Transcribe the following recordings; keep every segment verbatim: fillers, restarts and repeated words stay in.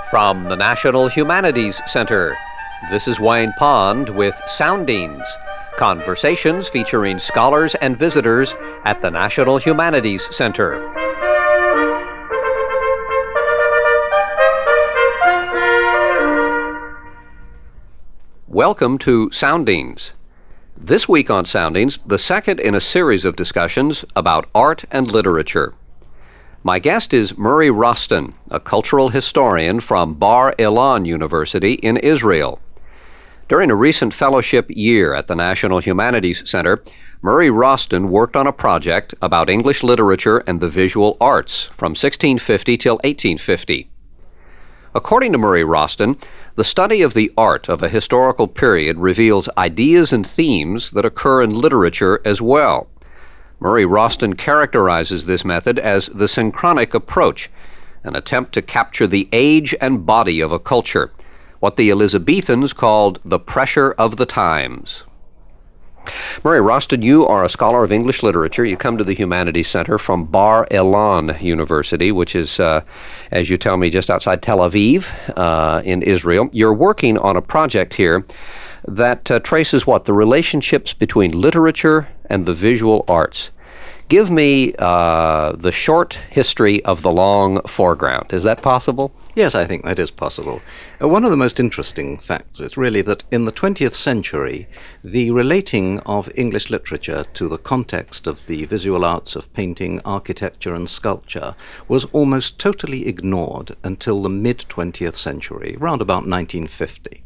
From the National Humanities Center, this is Wayne Pond with Soundings, conversations featuring scholars and visitors at the National Humanities Center. Welcome to Soundings. This week on Soundings, the second in a series of discussions about art and literature. My guest is Murray Roston, a cultural historian from Bar Ilan University in Israel. During a recent fellowship year at the National Humanities Center, Murray Roston worked on a project about English literature and the visual arts from sixteen fifty till eighteen fifty. According to Murray Roston, the study of the art of a historical period reveals ideas and themes that occur in literature as well. Murray Roston characterizes this method as the synchronic approach, an attempt to capture the age and body of a culture, what the Elizabethans called the pressure of the times. Murray Roston, you are a scholar of English literature. You come to the Humanities Center from Bar Ilan University, which is, uh, as you tell me, just outside Tel Aviv uh, in Israel. You're working on a project here that uh, traces what? The relationships between literature and the visual arts. Give me uh, the short history of the long foreground. Is that possible? Yes, I think that is possible. Uh, one of the most interesting facts is really that in the twentieth century, the relating of English literature to the context of the visual arts of painting, architecture, and sculpture was almost totally ignored until the mid-twentieth century, around about nineteen fifty.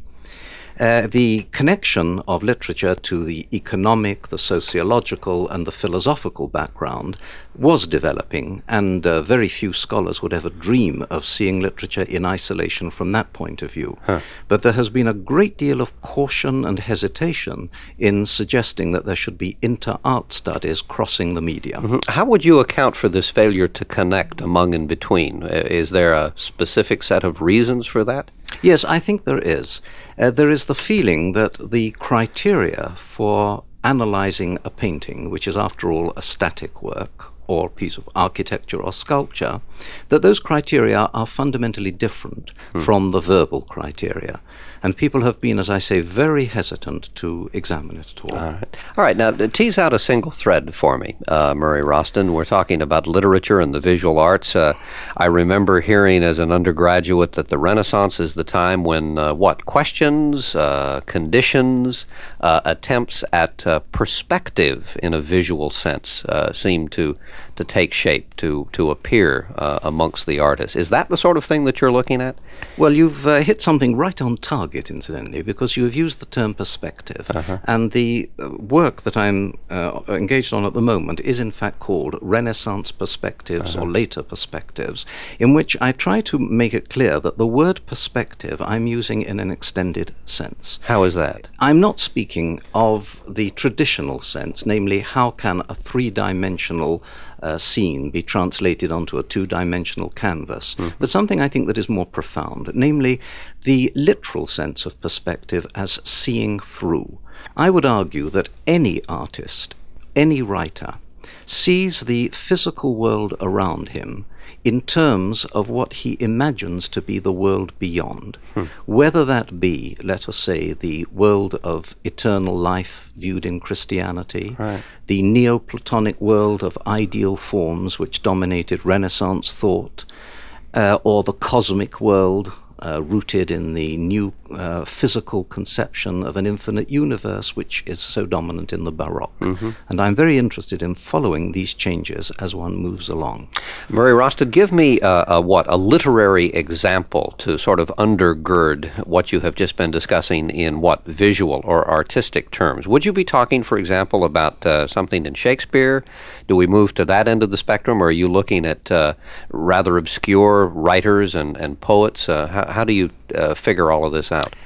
Uh, the connection of literature to the economic, the sociological, and the philosophical background was developing, and uh, very few scholars would ever dream of seeing literature in isolation from that point of view. Huh. But there has been a great deal of caution and hesitation in suggesting that there should be inter-art studies crossing the medium. Mm-hmm. How would you account for this failure to connect among and between? Is there a specific set of reasons for that? Yes, I think there is. Uh, there is the feeling that the criteria for analyzing a painting, which is after all a static work or piece of architecture or sculpture, that those criteria are fundamentally different hmm. from the verbal criteria. And people have been, as I say, very hesitant to examine it at all. All right. All right. Now, tease out a single thread for me, uh, Murray Roston. We're talking about literature and the visual arts. Uh, I remember hearing as an undergraduate that the Renaissance is the time when, uh, what, questions, uh, conditions, uh, attempts at uh, perspective in a visual sense uh, seem to to take shape, to, to appear uh, amongst the artists. Is that the sort of thing that you're looking at? Well, you've uh, hit something right on target, incidentally, because you have used the term perspective. Uh-huh. And the uh, work that I'm uh, engaged on at the moment is in fact called Renaissance Perspectives uh-huh. or Later Perspectives, in which I try to make it clear that the word perspective I'm using in an extended sense. How is that? I'm not speaking of the traditional sense, namely how can a three-dimensional Uh, scene be translated onto a two-dimensional canvas, mm-hmm. but something I think that is more profound, namely the literal sense of perspective as seeing through. I would argue that any artist, any writer, sees the physical world around him in terms of what he imagines to be the world beyond. Hmm. Whether that be, let us say, the world of eternal life viewed in Christianity, right. the Neoplatonic world of ideal forms which dominated Renaissance thought, uh, or the cosmic world Uh, rooted in the new uh, physical conception of an infinite universe, which is so dominant in the Baroque. Mm-hmm. And I'm very interested in following these changes as one moves along. Murray Roston, give me uh, a, what, a literary example to sort of undergird what you have just been discussing in what, visual or artistic terms. Would you be talking, for example, about uh, something in Shakespeare? Do we move to that end of the spectrum, or are you looking at uh, rather obscure writers and, and poets? Uh, how, how do you uh, figure all of this out?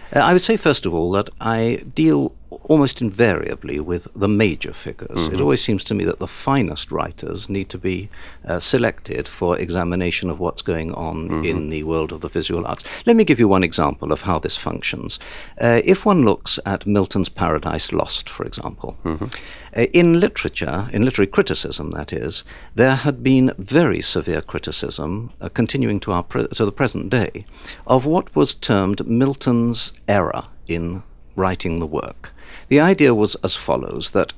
Uh, I would say, first of all, that I deal almost invariably with the major figures. Mm-hmm. It always seems to me that the finest writers need to be uh, selected for examination of what's going on mm-hmm. in the world of the visual arts. Let me give you one example of how this functions. Uh, if one looks at Milton's Paradise Lost, for example, mm-hmm. uh, in literature, in literary criticism, that is, there had been very severe criticism, uh, continuing to, our pre- to the present day, of what was termed Milton's error in writing the work. The idea was as follows, that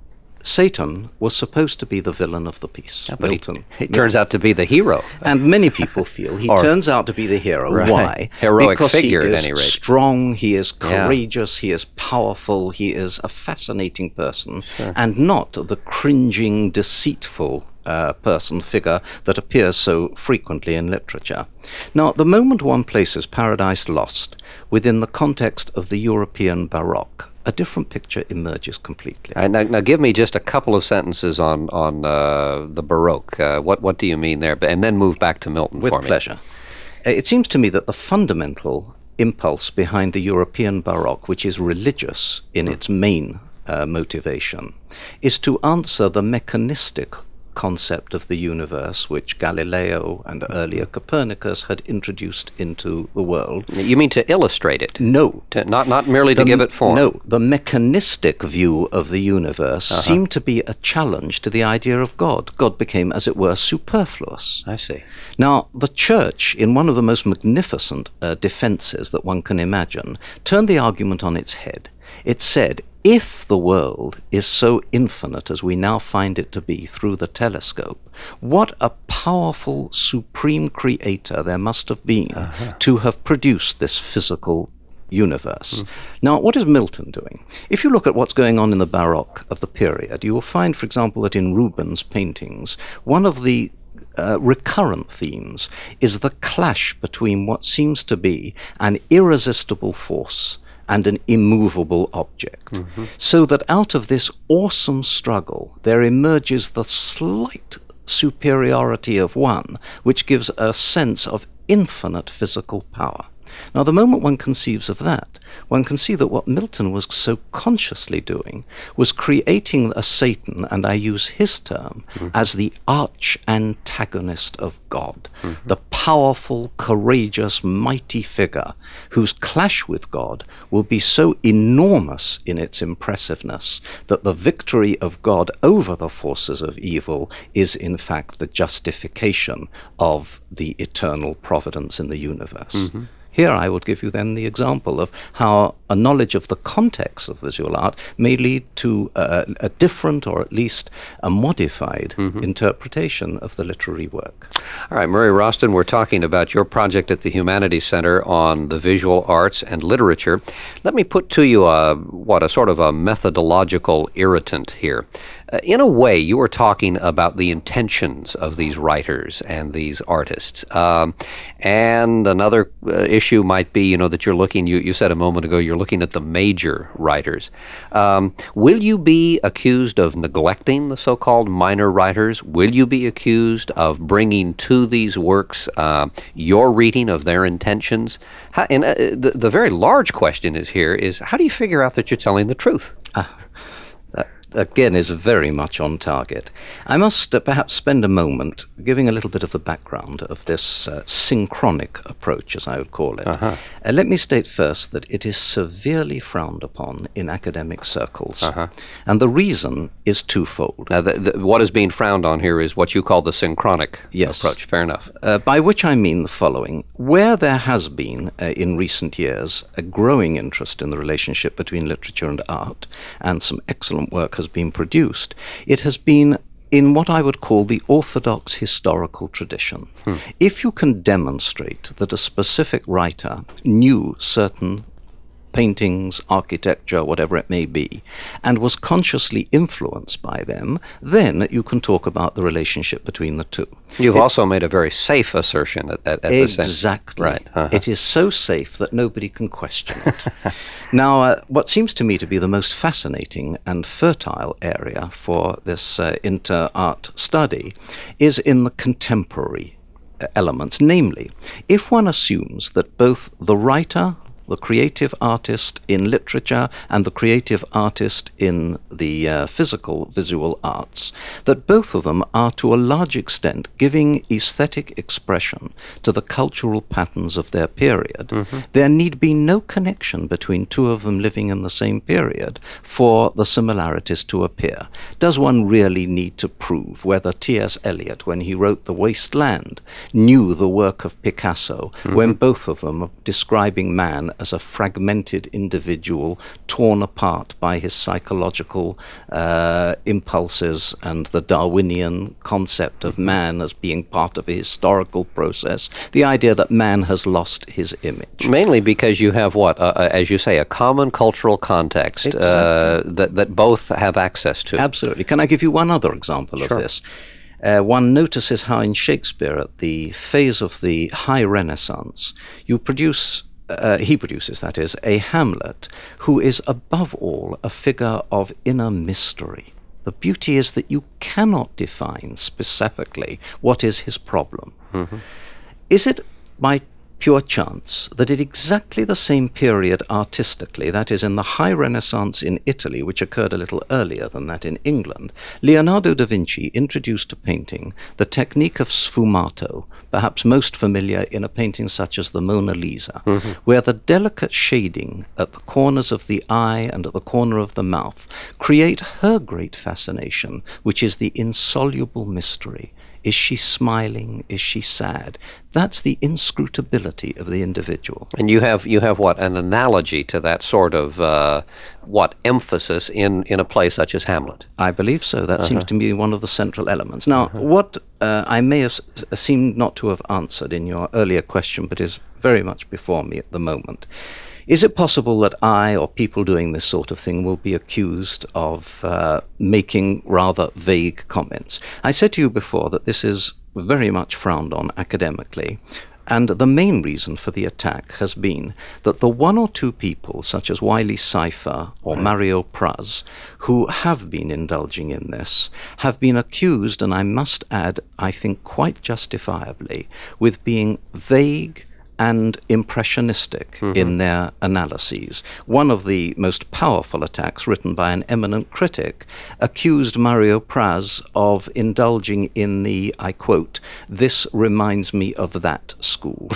Satan was supposed to be the villain of the piece. Yeah, but Milton. He, he turns out to be the hero. And many people feel he or, turns out to be the hero. Right. Why? Heroic because figure, he is at any rate. strong, he is courageous, yeah. he is powerful, he is a fascinating person, sure. and not the cringing, deceitful Uh, person, figure that appears so frequently in literature. Now, the moment one places Paradise Lost within the context of the European Baroque, a different picture emerges completely. Right, now, now, give me just a couple of sentences on on uh, the Baroque. Uh, what what do you mean there? And then move back to Milton With for me. With pleasure. Uh, it seems to me that the fundamental impulse behind the European Baroque, which is religious in mm. its main uh, motivation, is to answer the mechanistic concept of the universe which Galileo and earlier Copernicus had introduced into the world. You mean to illustrate it? No. To, not not merely the, to give it form? No. The mechanistic view of the universe uh-huh. seemed to be a challenge to the idea of God. God became, as it were, superfluous. I see. Now, the Church, in one of the most magnificent uh, defenses that one can imagine, turned the argument on its head. It said, if the world is so infinite as we now find it to be through the telescope, what a powerful, supreme creator there must have been uh-huh. to have produced this physical universe. Mm. Now, what is Milton doing? If you look at what's going on in the Baroque of the period, you will find, for example, that in Rubens' paintings, one of the Uh, recurrent themes is the clash between what seems to be an irresistible force and an immovable object, mm-hmm. so that out of this awesome struggle there emerges the slight superiority of one, which gives a sense of infinite physical power. Now, the moment one conceives of that, one can see that what Milton was so consciously doing was creating a Satan, and I use his term, mm-hmm. as the arch antagonist of God, mm-hmm. the powerful, courageous, mighty figure whose clash with God will be so enormous in its impressiveness that the victory of God over the forces of evil is in fact the justification of the eternal providence in the universe. Mm-hmm. Here I would give you then the example of how a knowledge of the context of visual art may lead to uh, a different, or at least a modified, mm-hmm. interpretation of the literary work. All right, Murray Roston, we're talking about your project at the Humanities Center on the visual arts and literature. Let me put to you a, what, a sort of a methodological irritant here. Uh, in a way, you are talking about the intentions of these writers and these artists. Um, and another uh, issue might be, you know, that you're looking, you, you said a moment ago, you're looking at the major writers. Um, will you be accused of neglecting the so-called minor writers? Will you be accused of bringing to these works uh, your reading of their intentions? How, and uh, the, the very large question is here is, how do you figure out that you're telling the truth? Ah. Again, is very much on target. I must uh, perhaps spend a moment giving a little bit of the background of this uh, synchronic approach, as I would call it. Uh-huh. Uh, let me state first that it is severely frowned upon in academic circles. Uh-huh. And the reason is twofold. Now, the, the, what is being frowned on here is what you call the synchronic yes. approach. Fair enough. Uh, by which I mean the following. Where there has been, uh, in recent years, a growing interest in the relationship between literature and art, and some excellent work has been produced, it has been in what I would call the orthodox historical tradition. Hmm. If you can demonstrate that a specific writer knew certain paintings, architecture, whatever it may be, and was consciously influenced by them, then you can talk about the relationship between the two. You've it, also made a very safe assertion at, at, at exactly. the same... Exactly. Right. Uh-huh. It is so safe that nobody can question it. Now, uh, what seems to me to be the most fascinating and fertile area for this uh, inter-art study is in the contemporary uh, elements. Namely, if one assumes that both the writer, the creative artist in literature and the creative artist in the uh, physical visual arts, that both of them are to a large extent giving aesthetic expression to the cultural patterns of their period. Mm-hmm. There need be no connection between two of them living in the same period for the similarities to appear. Does one really need to prove whether T S Eliot, when he wrote The Waste Land, knew the work of Picasso, mm-hmm. when both of them are describing man as a fragmented individual torn apart by his psychological uh, impulses and the Darwinian concept of man as being part of a historical process, the idea that man has lost his image. Mainly because you have what, uh, uh, as you say, a common cultural context exactly. uh, that, that both have access to. Absolutely. Can I give you one other example sure. of this? Uh, one notices how in Shakespeare, at the phase of the High Renaissance, you produce, uh, he produces, that is, a Hamlet who is above all a figure of inner mystery. The beauty is that you cannot define specifically what is his problem. Mm-hmm. Is it by pure chance that at exactly the same period artistically, that is in the High Renaissance in Italy, which occurred a little earlier than that in England, Leonardo da Vinci introduced to painting the technique of sfumato, perhaps most familiar in a painting such as the Mona Lisa, mm-hmm. where the delicate shading at the corners of the eye and at the corner of the mouth create her great fascination, which is the insoluble mystery. Is she smiling? Is she sad? That's the inscrutability of the individual. And you have you have what, an analogy to that sort of uh, what emphasis in, in a play such as Hamlet? I believe so. That uh-huh. seems to be one of the central elements. Now, uh-huh. what uh, I may have s- seemed not to have answered in your earlier question, but is very much before me at the moment. Is it possible that I, or people doing this sort of thing, will be accused of uh, making rather vague comments? I said to you before that this is very much frowned on academically, and the main reason for the attack has been that the one or two people, such as Wiley Cypher or right. Mario Praz, who have been indulging in this, have been accused, and I must add, I think quite justifiably, with being vague and impressionistic mm-hmm. in their analyses. One of the most powerful attacks, written by an eminent critic, accused Mario Praz of indulging in the, I quote, "this reminds me of that" school.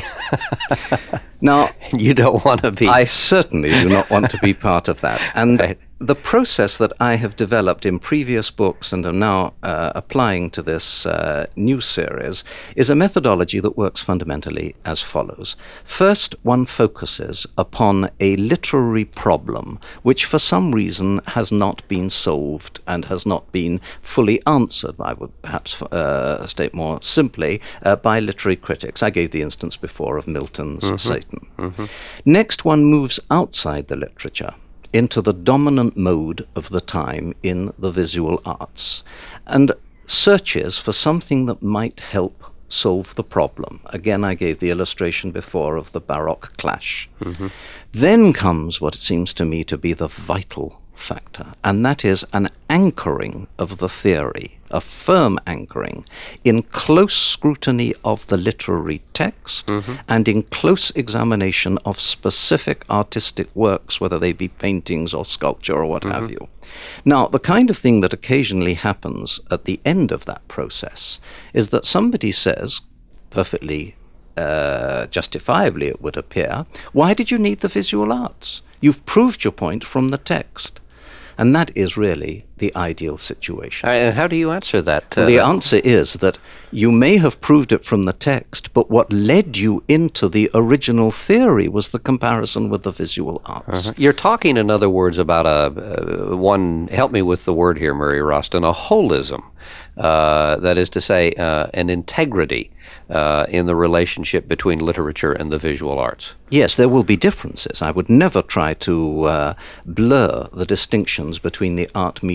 Now, you don't want to be... I certainly do not want to be part of that. And right. the process that I have developed in previous books and am now uh, applying to this uh, new series is a methodology that works fundamentally as follows. First, one focuses upon a literary problem which for some reason has not been solved and has not been fully answered, I would perhaps uh, state more simply, uh, by literary critics. I gave the instance before of Milton's mm-hmm. Satan. Mm-hmm. Next, one moves outside the literature into the dominant mode of the time in the visual arts, and searches for something that might help solve the problem. Again, I gave the illustration before of the Baroque clash. Mm-hmm. Then comes what seems to me to be the vital factor, and that is an anchoring of the theory, a firm anchoring in close scrutiny of the literary text mm-hmm. and in close examination of specific artistic works, whether they be paintings or sculpture or what mm-hmm. have you. Now, the kind of thing that occasionally happens at the end of that process is that somebody says, perfectly uh, justifiably it would appear, why did you need the visual arts? You've proved your point from the text. And that is really the ideal situation. And how do you answer that? Uh, well, the answer is that you may have proved it from the text, but what led you into the original theory was the comparison with the visual arts. Uh-huh. You're talking, in other words, about a uh, one, help me with the word here, Murray Roston, a holism. Uh, that is to say, uh, an integrity uh, in the relationship between literature and the visual arts. Yes, there will be differences. I would never try to uh, blur the distinctions between the art medium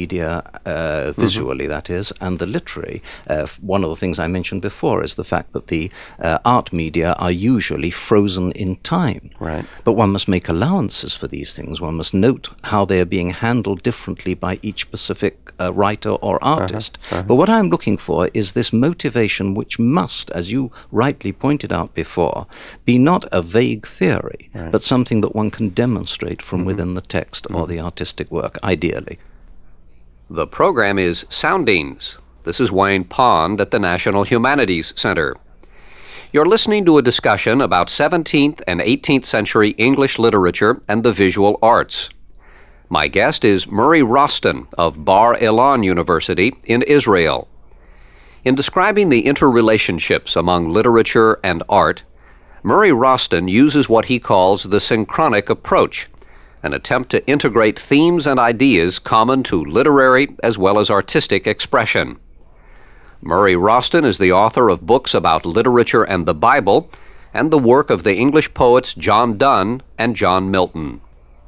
media, uh, visually mm-hmm. that is, and the literary. Uh, one of the things I mentioned before is the fact that the uh, art media are usually frozen in time. Right. But one must make allowances for these things. One must note how they are being handled differently by each specific uh, writer or artist. Uh-huh. Uh-huh. But what I'm looking for is this motivation which must, as you rightly pointed out before, be not a vague theory, right. but something that one can demonstrate from mm-hmm. within the text mm-hmm. or the artistic work, ideally. The program is Soundings. This is Wayne Pond at the National Humanities Center. You're listening to a discussion about seventeenth and eighteenth century English literature and the visual arts. My guest is Murray Roston of Bar Ilan University in Israel. In describing the interrelationships among literature and art, Murray Roston uses what he calls the synchronic approach, an attempt to integrate themes and ideas common to literary as well as artistic expression. Murray Roston is the author of books about literature and the Bible, and the work of the English poets John Donne and John Milton.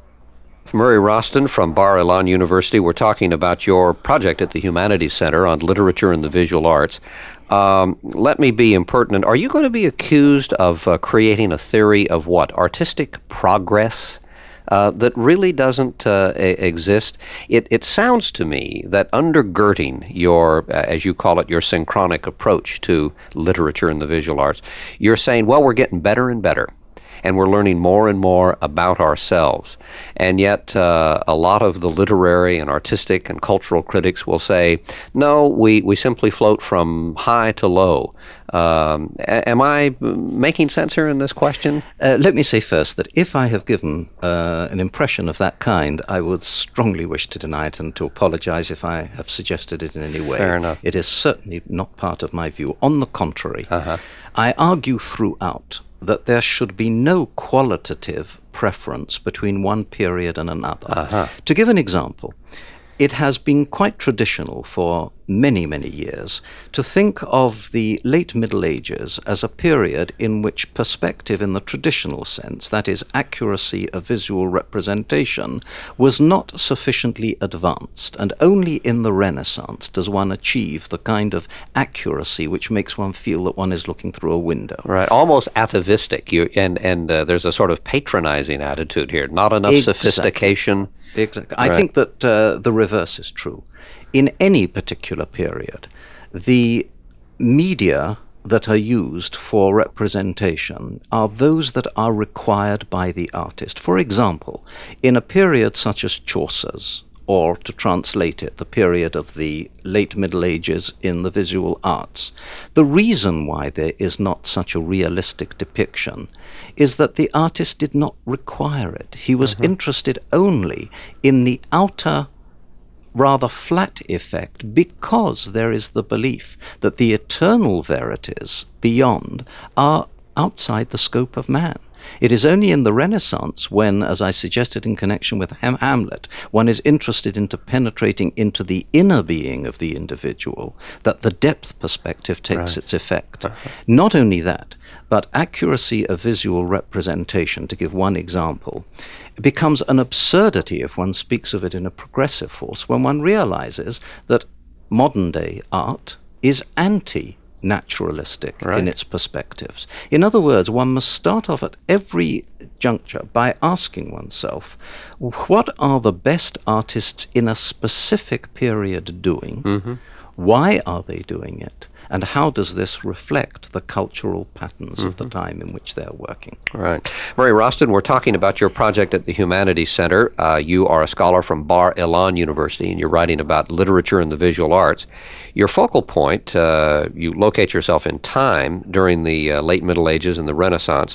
Murray Roston from Bar Ilan University. We're talking about your project at the Humanities Center on literature and the visual arts. Um, let me be impertinent. Are you going to be accused of uh, creating a theory of what? Artistic progress? Uh, that really doesn't uh, a- exist. It, it sounds to me that undergirding your, uh, as you call it, your synchronic approach to literature and the visual arts, you're saying, well, we're getting better and better, and we're learning more and more about ourselves. And yet uh, a lot of the literary and artistic and cultural critics will say, no, we, we simply float from high to low. Um, a- am I making sense here in this question? Uh, let me say first that if I have given uh, an impression of that kind, I would strongly wish to deny it and to apologize if I have suggested it in any way. Fair enough. It is certainly not part of my view. On the contrary, uh-huh. I argue throughout that there should be no qualitative preference between one period and another. Uh-huh. To give an example, it has been quite traditional for many, many years to think of the late Middle Ages as a period in which perspective in the traditional sense, that is, accuracy of visual representation, was not sufficiently advanced, and only in the Renaissance does one achieve the kind of accuracy which makes one feel that one is looking through a window. Right, almost atavistic, you, and, and uh, there's a sort of patronizing attitude here, not enough Exactly. sophistication. Exactly. Right. I think that uh, the reverse is true. In any particular period, the media that are used for representation are those that are required by the artist. For example, in a period such as Chaucer's, or to translate it, the period of the late Middle Ages in the visual arts, the reason why there is not such a realistic depiction is that the artist did not require it. He was mm-hmm. interested only in the outer, rather flat effect, because there is the belief that the eternal verities beyond are outside the scope of man. It is only in the Renaissance when, as I suggested in connection with Ham- Hamlet, one is interested into penetrating into the inner being of the individual, that the depth perspective takes right. its effect. Uh-huh. Not only that, but accuracy of visual representation, to give one example, becomes an absurdity if one speaks of it in a progressive force, when one realizes that modern-day art is anti naturalistic right. in its perspectives. In other words, one must start off at every juncture by asking oneself, what are the best artists in a specific period doing? Mm-hmm. Why are they doing it? And how does this reflect the cultural patterns mm-hmm. of the time in which they're working? Right. Murray Roston, we're talking about your project at the Humanities Center. Uh, you are a scholar from Bar Ilan University, and you're writing about literature and the visual arts. Your focal point, uh, you locate yourself in time during the uh, late Middle Ages and the Renaissance.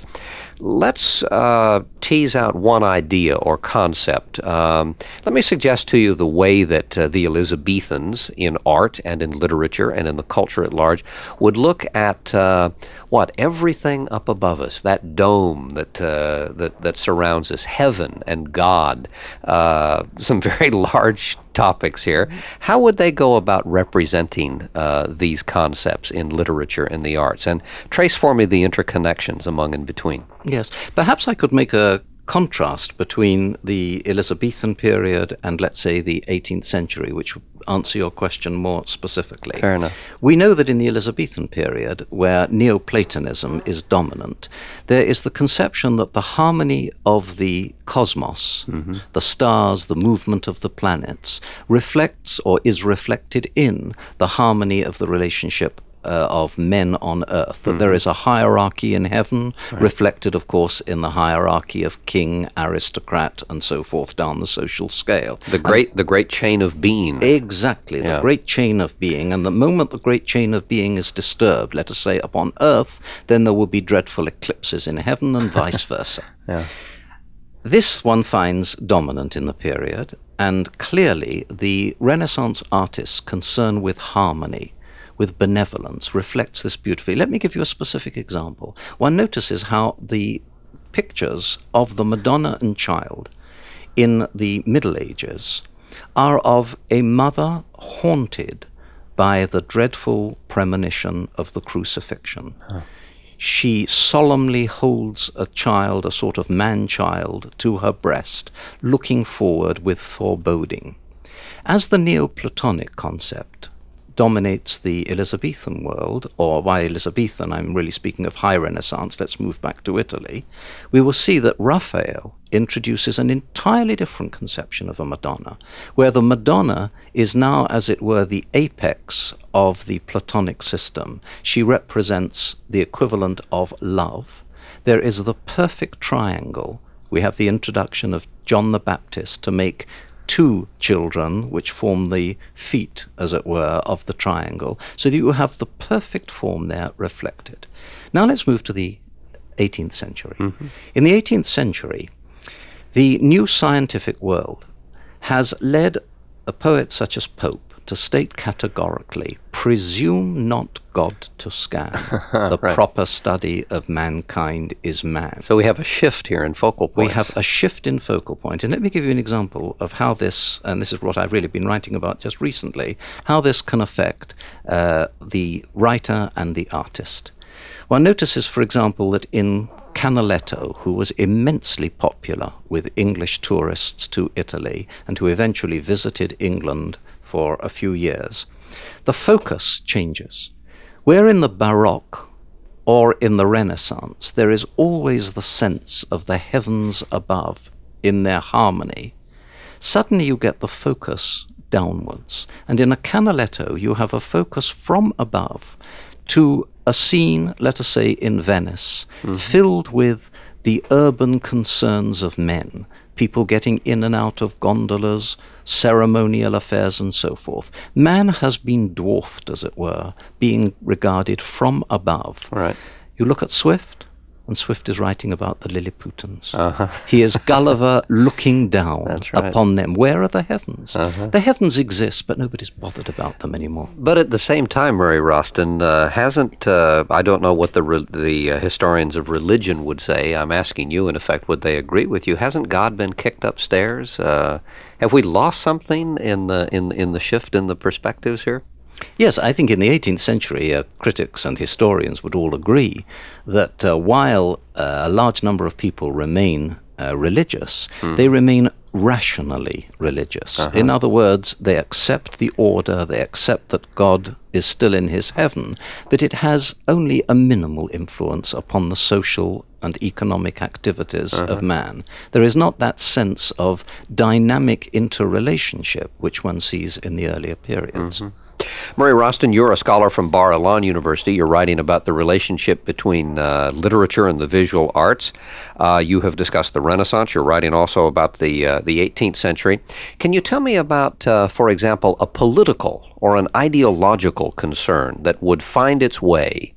Let's uh, tease out one idea or concept. Um, let me suggest to you the way that uh, the Elizabethans in art and in literature and in the culture at large would look at uh, what everything up above us, that dome that uh, that that surrounds us, heaven and God. Uh, some very large topics here. How would they go about representing uh, these concepts in literature and the arts? And trace for me the interconnections among and between. Yes. Perhaps I could make a contrast between the Elizabethan period and, let's say, the eighteenth century, which would answer your question more specifically. Fair enough. We know that in the Elizabethan period, where Neoplatonism is dominant, there is the conception that the harmony of the cosmos, mm-hmm. the stars, the movement of the planets, reflects or is reflected in the harmony of the relationship Uh, of men on earth, that mm-hmm. there is a hierarchy in heaven, right. reflected, of course, in the hierarchy of king, aristocrat, and so forth down the social scale. The great, and the great chain of being. Exactly, yeah. the great chain of being. And the moment the great chain of being is disturbed, let us say, upon earth, then there will be dreadful eclipses in heaven and vice versa. Yeah. This one finds dominant in the period, and clearly the Renaissance artists' concern with harmony, with benevolence, reflects this beautifully. Let me give you a specific example. One notices how the pictures of the Madonna and Child in the Middle Ages are of a mother haunted by the dreadful premonition of the crucifixion. Huh. She solemnly holds a child, a sort of man-child, to her breast, looking forward with foreboding. As the Neoplatonic concept dominates the Elizabethan world, or by Elizabethan I'm really speaking of High Renaissance, let's move back to Italy, we will see that Raphael introduces an entirely different conception of a Madonna, where the Madonna is now, as it were, the apex of the Platonic system. She represents the equivalent of love. There is the perfect triangle. We have the introduction of John the Baptist to make two children, which form the feet, as it were, of the triangle, so that you have the perfect form there reflected. Now let's move to the eighteenth century. Mm-hmm. In the eighteenth century, the new scientific world has led a poet such as Pope to state categorically, presume not God to scan. The right. proper study of mankind is man. So we have a shift here in focal points. We have a shift in focal point. And let me give you an example of how this, and this is what I've really been writing about just recently, how this can affect uh, the writer and the artist. One notices, for example, that in Canaletto, who was immensely popular with English tourists to Italy and who eventually visited England for a few years, the focus changes. Where in the Baroque or in the Renaissance, there is always the sense of the heavens above in their harmony, suddenly you get the focus downwards. And in a Canaletto, you have a focus from above to a scene, let us say in Venice, mm-hmm. filled with the urban concerns of men, people getting in and out of gondolas, ceremonial affairs, and so forth. Man has been dwarfed, as it were, being regarded from above. Right. You look at Swift, and Swift is writing about the Lilliputans. Uh-huh. He is Gulliver looking down right. upon them. Where are the heavens? Uh-huh. The heavens exist, but nobody's bothered about them anymore. But at the same time, Murray Roston, uh, hasn't, uh, I don't know what the re- the uh, historians of religion would say. I'm asking you, in effect, would they agree with you? Hasn't God been kicked upstairs? Uh, have we lost something in the in in the shift in the perspectives here? Yes, I think in the eighteenth century, uh, critics and historians would all agree that uh, while uh, a large number of people remain uh, religious, mm. they remain rationally religious. Uh-huh. In other words, they accept the order, they accept that God is still in his heaven, but it has only a minimal influence upon the social and economic activities uh-huh. of man. There is not that sense of dynamic interrelationship which one sees in the earlier periods. Mm-hmm. Murray Roston, you're a scholar from Bar-Ilan University. You're writing about the relationship between uh, literature and the visual arts. Uh, you have discussed the Renaissance. You're writing also about the uh, the eighteenth century. Can you tell me about, uh, for example, a political or an ideological concern that would find its way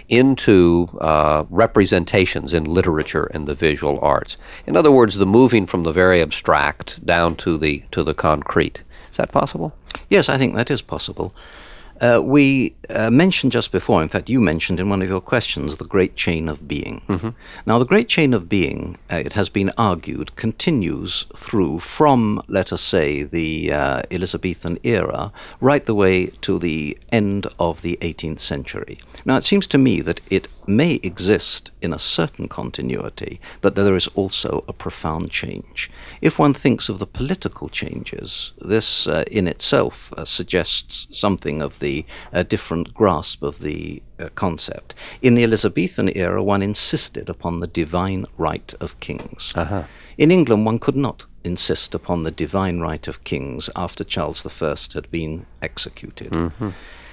into uh, representations in literature and the visual arts? In other words, the moving from the very abstract down to the to the concrete. Is that possible? Yes, I think that is possible. Uh, we uh, mentioned just before, in fact, you mentioned in one of your questions, the great chain of being. Mm-hmm. Now, the great chain of being, uh, it has been argued, continues through from, let us say, the uh, Elizabethan era, right the way to the end of the eighteenth century. Now, it seems to me that it may exist in a certain continuity, but there is also a profound change. If one thinks of the political changes, this uh, in itself uh, suggests something of the uh, different grasp of the uh, concept. In the Elizabethan era, one insisted upon the divine right of kings. Uh-huh. In England, one could not insist upon the divine right of kings after Charles the First had been executed. Mm-hmm.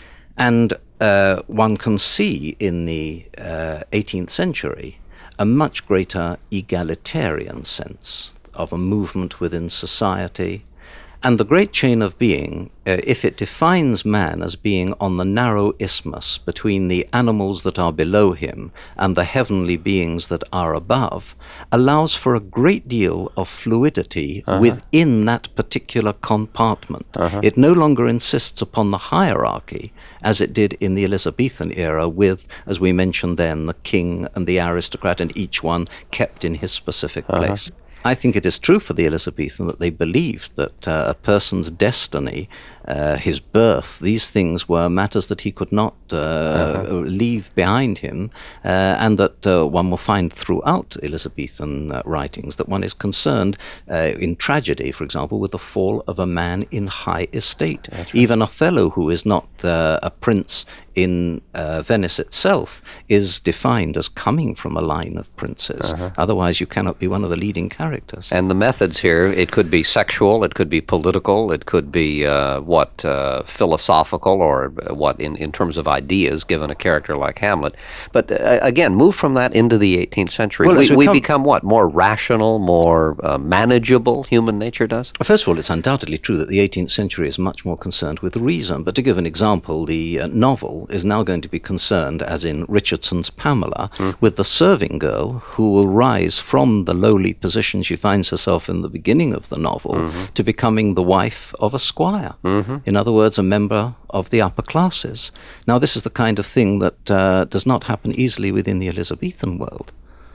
And uh, one can see in the uh, eighteenth century a much greater egalitarian sense of a movement within society. And the great chain of being, uh, if it defines man as being on the narrow isthmus between the animals that are below him and the heavenly beings that are above, allows for a great deal of fluidity uh-huh. within that particular compartment. Uh-huh. It no longer insists upon the hierarchy as it did in the Elizabethan era with, as we mentioned then, the king and the aristocrat, and each one kept in his specific place. Uh-huh. I think it is true for the Elizabethan that they believed that uh, a person's destiny, uh, his birth, these things were matters that he could not uh, uh-huh. leave behind him, uh, and that uh, one will find throughout Elizabethan uh, writings that one is concerned uh, in tragedy, for example, with the fall of a man in high estate. Right. Even Othello, who is not uh, a prince in uh, Venice itself, is defined as coming from a line of princes. Uh-huh. Otherwise, you cannot be one of the leading characters. And the methods here, it could be sexual, it could be political, it could be uh, what uh, philosophical, or what in, in terms of ideas, given a character like Hamlet. But uh, again, move from that into the eighteenth century. Well, we, we, we come, become what? More rational, more uh, manageable, human nature does? First of all, it's undoubtedly true that the eighteenth century is much more concerned with reason. But to give an example, the uh, novel is now going to be concerned, as in Richardson's Pamela, mm. with the serving girl who will rise from the lowly position she finds herself in the beginning of the novel mm-hmm. to becoming the wife of a squire. Mm-hmm. In other words, a member of the upper classes. Now, this is the kind of thing that uh, does not happen easily within the Elizabethan world.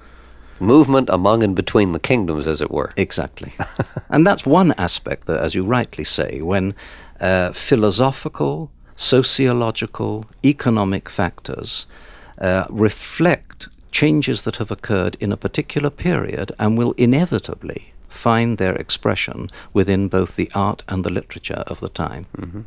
Movement among and between the kingdoms, as it were. Exactly. And that's one aspect that, as you rightly say, when uh, philosophical, sociological, economic factors uh, reflect changes that have occurred in a particular period and will inevitably find their expression within both the art and the literature of the time. Mm-hmm.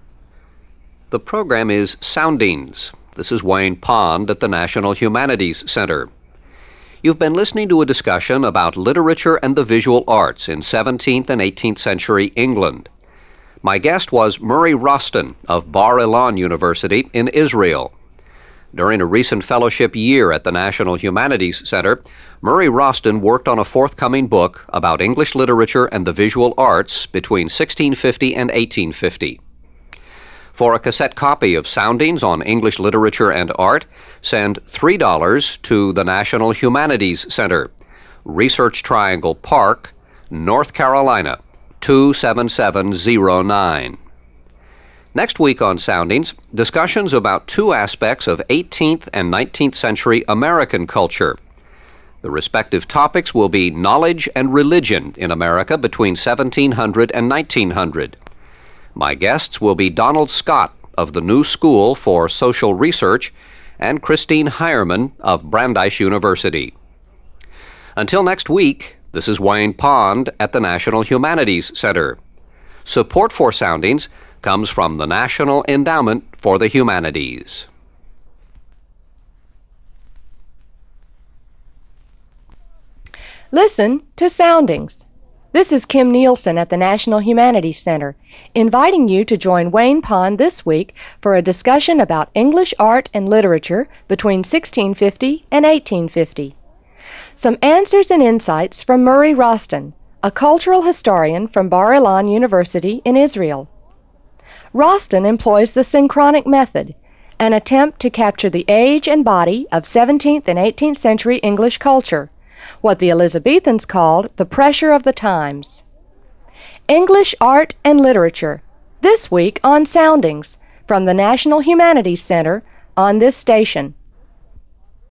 The program is Soundings. This is Wayne Pond at the National Humanities Center. You've been listening to a discussion about literature and the visual arts in seventeenth and eighteenth century England. My guest was Murray Roston of Bar Ilan University in Israel. During a recent fellowship year at the National Humanities Center, Murray Roston worked on a forthcoming book about English literature and the visual arts between sixteen fifty and eighteen fifty. For a cassette copy of Soundings on English Literature and Art, send three dollars to the National Humanities Center, Research Triangle Park, North Carolina, two seven seven zero nine. Next week on Soundings, discussions about two aspects of eighteenth and nineteenth century American culture. The respective topics will be knowledge and religion in America between seventeen hundred and nineteen hundred. My guests will be Donald Scott of the New School for Social Research and Christine Heyerman of Brandeis University. Until next week, this is Wayne Pond at the National Humanities Center. Support for Soundings comes from the National Endowment for the Humanities. Listen to Soundings. This is Kim Nielsen at the National Humanities Center, inviting you to join Wayne Pond this week for a discussion about English art and literature between sixteen fifty and eighteen fifty. Some answers and insights from Murray Roston, a cultural historian from Bar Ilan University in Israel. Roston employs the synchronic method, an attempt to capture the age and body of seventeenth and eighteenth century English culture, what the Elizabethans called the pressure of the times. English art and literature, this week on Soundings, from the National Humanities Center on this station.